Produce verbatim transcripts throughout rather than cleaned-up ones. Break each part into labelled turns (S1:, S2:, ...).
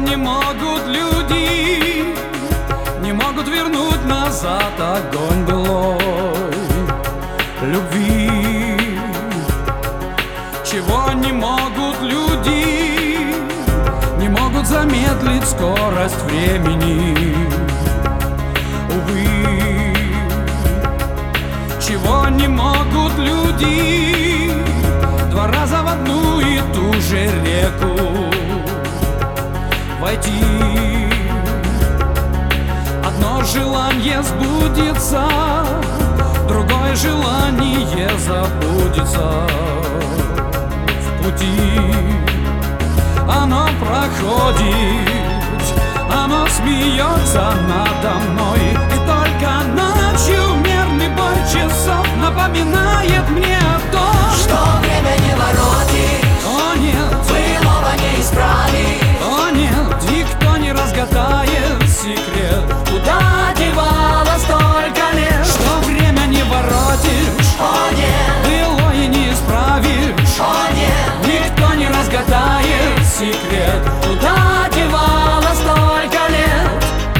S1: не могут люди, не могут вернуть назад огонь былой любви. Чего не могут люди, не могут замедлить скорость времени. Увы, чего не могут люди, два раза в одну и ту же реку войти. Одно желание сбудется, другое желание забудется в пути. Оно проходит, оно смеется надо мной, и только ночью мерный бой часов напоминает мне о том,
S2: что время не воротит,
S1: о нет,
S2: былого не исправить,
S1: о нет, никто не разгадает секрет,
S2: куда девалось столько лет,
S1: что время не воротишь,
S2: о нет,
S1: былое не исправишь,
S2: о нет,
S1: никто не разгадает секрет,
S2: куда девалось столько лет.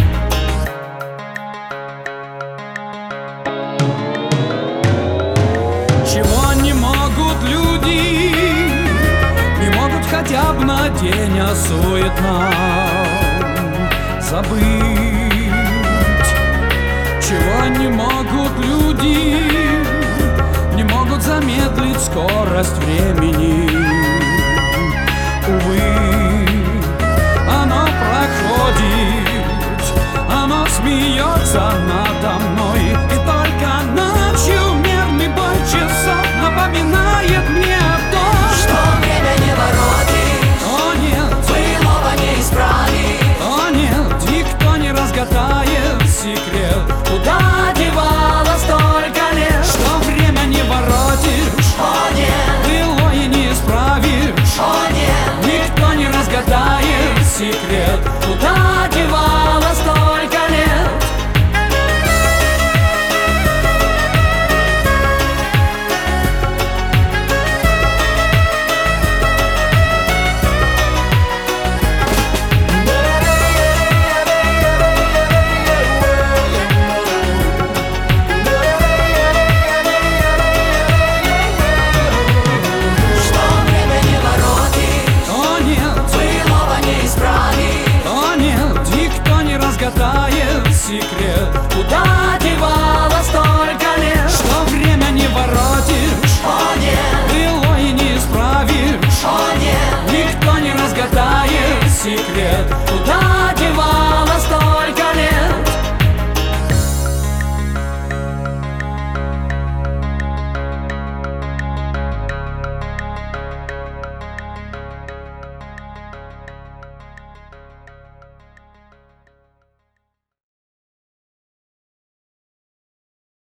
S1: Чего не могут люди, не могут хотя бы на день о суетном забыть. Чего не могут люди, не могут замедлить скорость времени. Увы, оно проходит, оно смеется надо мной, и только ночью мерный бой часов напоминает мне о том,
S2: Что время не воротит,
S1: о нет,
S2: былого не исправить,
S1: о нет, никто не разгадает секрет,
S2: куда девалось столько лет,
S1: что время не воротишь,
S2: о нет,
S1: былое не исправишь,
S2: о нет,
S1: никто не разгадает секрет,
S2: куда девалось